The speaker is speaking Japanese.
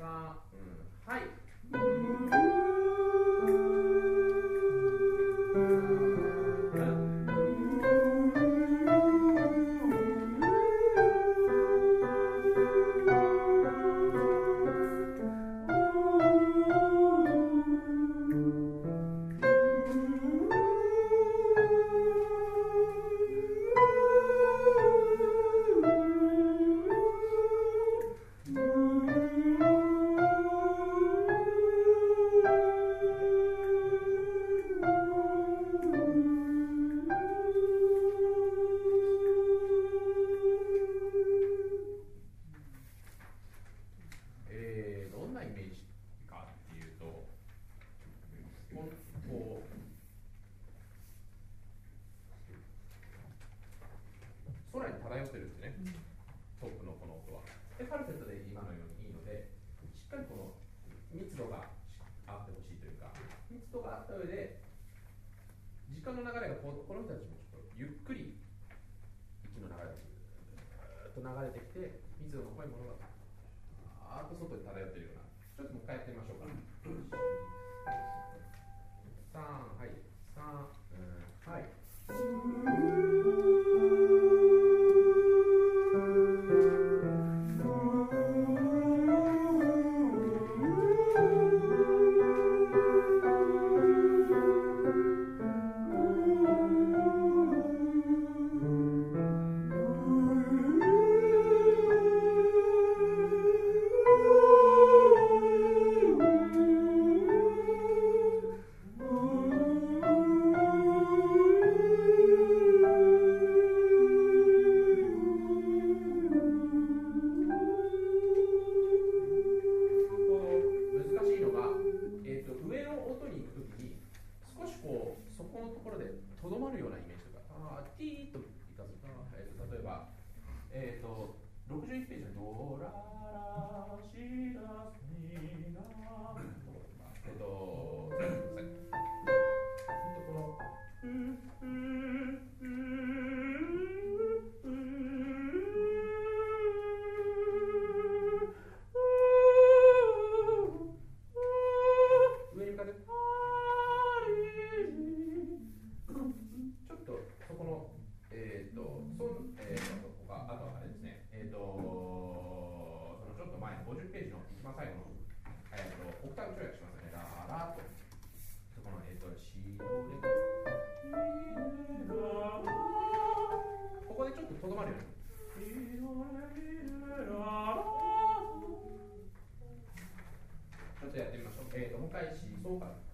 さ、はい。どんなイメージかっていうと、こう空に漂ってるんですね、トップのこの音は。で、ファルセットで今のようにいいので、しっかりこの密度があってほしいというか、密度があった上で、時間の流れがこの人たちもちょっとゆっくり息の流れがずっと流れてきて、密度の濃いものがあーっと外に漂っているような。ちょっともう一回やってみましょうか。3、はい、3、はい。上の音に行くときに少しこうそこのところでとどまるようなイメージとか、ティーッといかず、例えば、61ページのドララシラスミナこの上に向かってちょっとそこのあとはあれですね、そのちょっと前の50ページの一番最後のオクターブ跳躍しますよね。ララとそこのシドレここでちょっととどまるように。ちょっとやってみましょう。もう一回シソから。